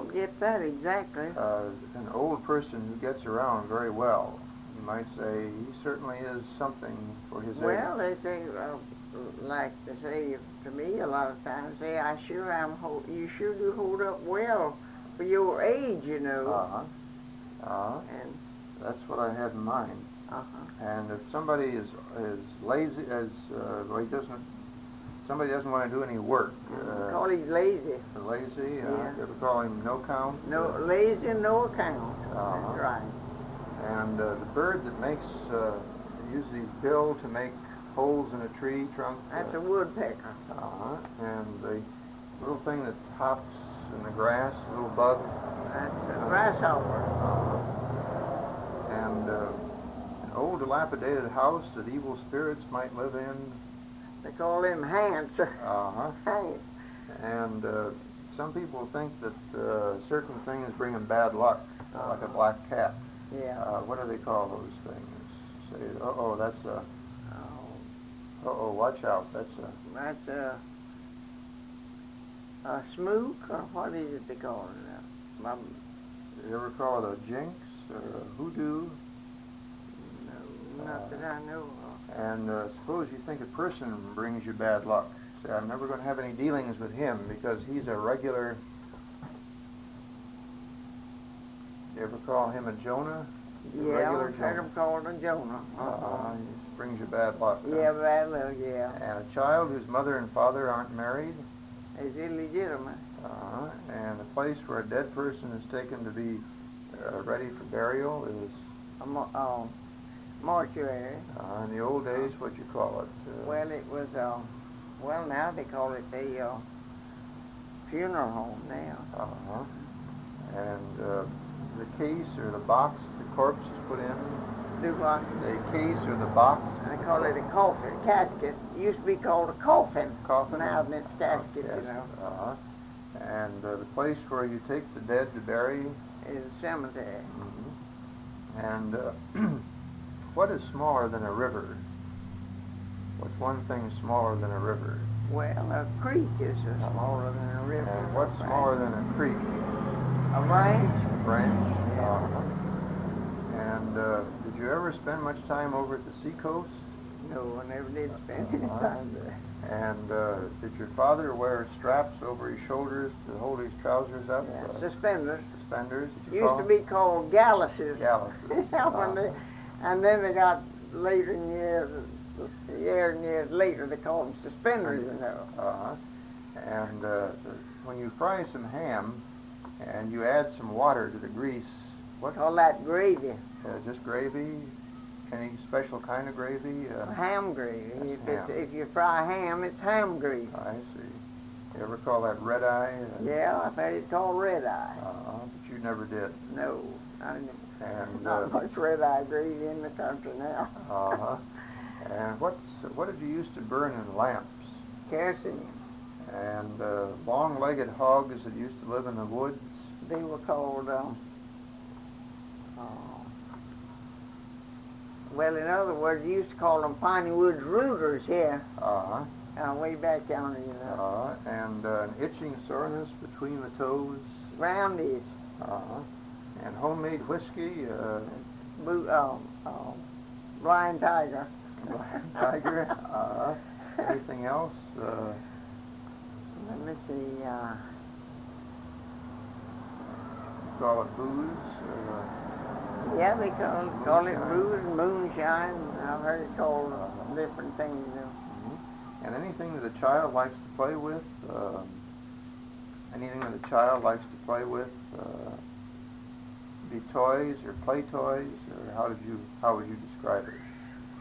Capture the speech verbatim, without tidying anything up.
don't get that exactly. Uh, an old person who gets around very well. You might say he certainly is something for his Well, age. they say, uh, like they say to me a lot of times, say, I sure am, hold, you sure do hold up well for your age, you know. Uh-huh. Uh-huh. And, That's what I had in mind. uh-huh. And if somebody is is lazy, as uh, well, he doesn't, somebody doesn't want to do any work. Uh, Call him lazy. lazy. Uh, Yeah. You ever call him no count? No, Uh, lazy, no account. Uh-huh. That's right. And uh, the bird that makes uh, uses his bill to make holes in a tree trunk. That's uh, a woodpecker. Uh-huh. And the little thing that hops in the grass, a little bug. That's a grasshopper. Uh, and uh, an old dilapidated house that evil spirits might live in. They call them hants. Uh-huh. Hants. And uh, some people think that uh, certain things bring them bad luck, uh, like a black cat. Yeah. Uh, what do they call those things? Say, uh-oh, that's a, Oh, uh-oh, watch out, that's a, that's a, a smook, or what is it they call it? Um, you ever call it a jinx or a hoodoo? no, not that I know of. And uh, suppose you think a person brings you bad luck. Say, I'm never going to have any dealings with him because he's a regular. You ever call him a Jonah? A Yeah, regular I've heard Jonah. them called a Jonah. Uh, he brings you bad luck. huh? Yeah, bad luck, yeah. And a child whose mother and father aren't married. It's illegitimate. Uh, and a place where a dead person is taken to be uh, ready for burial is, A mo- uh, mortuary. uh, in the old days, what you call it? Uh, Well, it was, uh, well, now they call it the uh, funeral home now. Uh-huh. And uh, the case or the box the corpse is put in, Do what? the case or the box. They call it a coffin, casket. It used to be called a coffin. Coffin? Now it's casket, Oh, yes. you know. Uh-huh. And uh, the place where you take the dead to bury. Is a cemetery. Mm-hmm. And uh, what is smaller than a river? What's one thing smaller than a river? Well, a creek is a smaller than a river. And what's smaller than a creek? A branch? A branch? Yeah. Uh-huh. And uh, did you ever spend much time over at the seacoast? No, I never did spend any Uh-huh. time there. And uh, did your father wear straps over his shoulders to hold his trousers up? Yeah, Uh, suspenders. suspenders? Did you Used call to them? be called galluses. Galluses. Yeah, when they, and then they got later in years, years and years later, they called them suspenders, you know. Uh-huh. And uh, when you fry some ham and you add some water to the grease, what? Call that gravy. Uh, just gravy? Any special kind of gravy? Uh, Ham gravy. That's If, ham. it's, if you fry ham, it's ham gravy. I see. You ever call that red eye? Uh, Yeah, I've heard it called red eye. Uh, but you never did. No, I didn't. And Not uh, much red eye gravy in the country now. uh-huh. And what's what did you used to burn in lamps? Kerosene. And uh, long-legged hogs that used to live in the woods. They were called, um, uh, well, in other words, you used to call them Piney Woods rooters here, Uh-huh. uh, way back yonder, you know. Uh, and uh, an itching soreness between the toes. Roundies, Uh-huh. And homemade whiskey. Uh, blue, uh, uh, blind tiger. Blind tiger. Uh, anything else? Uh, Let me see, uh, call it booze. Uh, yeah, they call, call it booze and moonshine. I've heard it called different things, you know. mhm. And anything that a child likes to play with. Um, anything that a child likes to play with. Uh, be toys or play toys, or how did you how would you describe it?